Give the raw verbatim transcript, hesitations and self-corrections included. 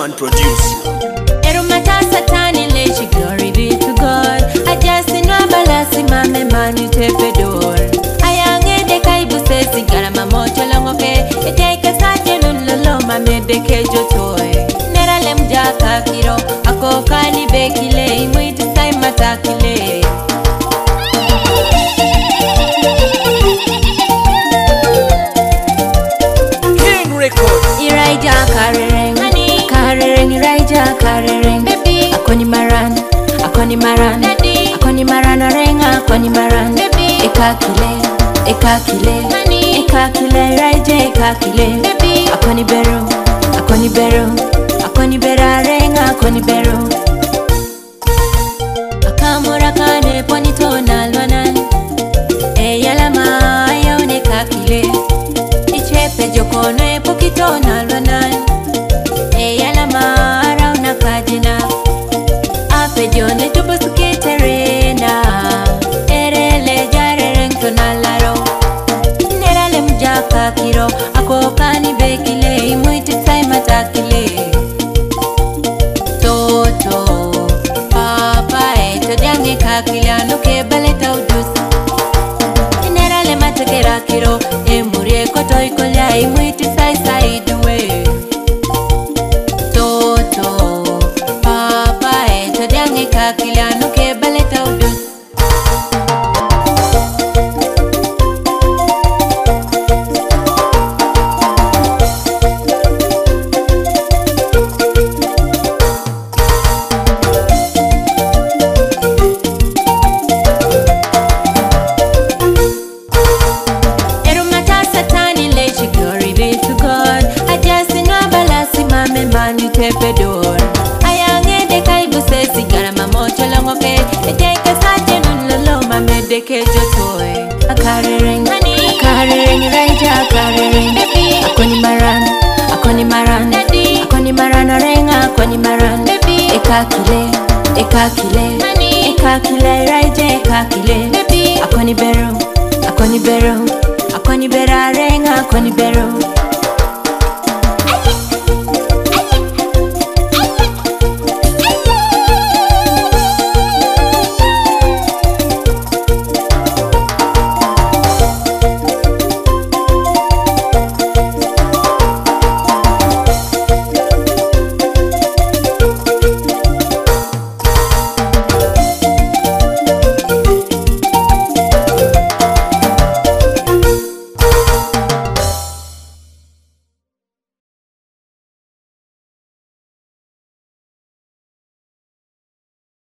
man produce. Erumata satani leshi, glory be to God. Ajasi no balasi mame manu tepedor. Ayange de kaibu sesi garama mocho longoke. Eteke saje nulolo mame beke jotoy. Nera lemja kakiro, ako kani bekile, imuiti sai matakile. Iraija karereng, karereng iraija karereng. Baby, akoni maran, akoni maran, daddy, akoni maran orenga, akoni maran. Baby, ekakile, ekakile, honey, ekakile iraija ekakile. Baby, akoni beru, akoni beru, akoni bera renga, akoni beru. Akamura kane poni tona lwanan, eyalama ayone kakile. Ichepe jokono e pokito na lwanan, eyala mara una kajina. Ape jone tubusuke terena, erele jare rengto na laro. Nerale mjaka kiro, ako kani bekile, imuiti sai matakile. Toto, papa e todiange kakile, anoke baleta udus. Nerale matakera kiro, e murie koto ikolya, imuiti sai sai duwe. Toto, papa e todiange kakile, anoke baleta udus. Manu tepedor. Ayange de kaibu sesi garama mocho longoke. Eteke saje nulolo mame deke jotoy. Akarereng, honey, akarereng iraija akarereng. Baby, akoni maran, akoni maran, daddy, akoni maran orenga, akoni maran. Baby, ekakile, ekakile, honey, ekakile iraija ekakile. Baby, akoni beru, akoni beru, akoni bera renga, akoni beru.